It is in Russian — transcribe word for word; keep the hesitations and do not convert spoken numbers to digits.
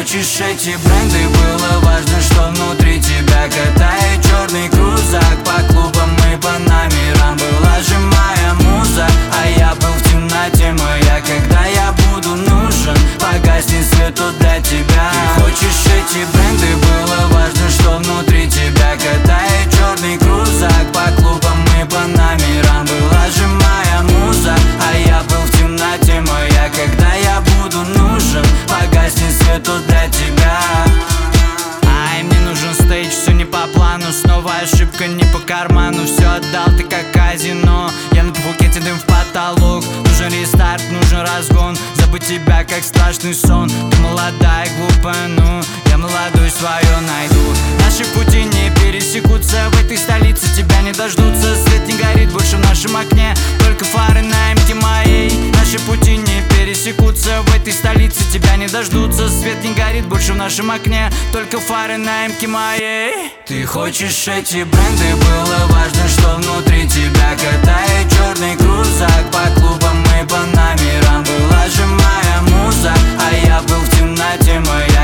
хочешь эти бренды, было важно, что внутри тебя. Катая черный крузак по клубам и по номерам, была же моя муза, а я был в темноте моя. Когда я буду нужен, погаснет свет тут для тебя. Ты хочешь эти бренды, было важно, что внутри тебя. Катая черный крузак по клубам и по номерам, была же моя муза, а я был в темноте моя. Когда я буду нужен, погаснет свет тут для тебя. Ай, мне нужен стейдж, все не по плану. Снова ошибка, не по карману. Все отдал, ты как казино. Я на Пхукете, дым в потолок. Нужен рестарт, нужен разгон. Забыть тебя, как страшный сон. Ты молодая, глупая, ну я молодой свое найду. Наши пути не пересекутся в этой столице, тебя не дождутся. Свет не горит больше в нашем окне, только фары на эмке моей. Наши пути не пересекутся в этой столице, тебя не дождутся. Свет не горит больше в нашем окне, только фары на эмке моей. Ты хочешь эти бренды, было важно, что внутри тебя. Катая черный крузак по клубам и по номерам, была же моя муза, а я был в темноте моя.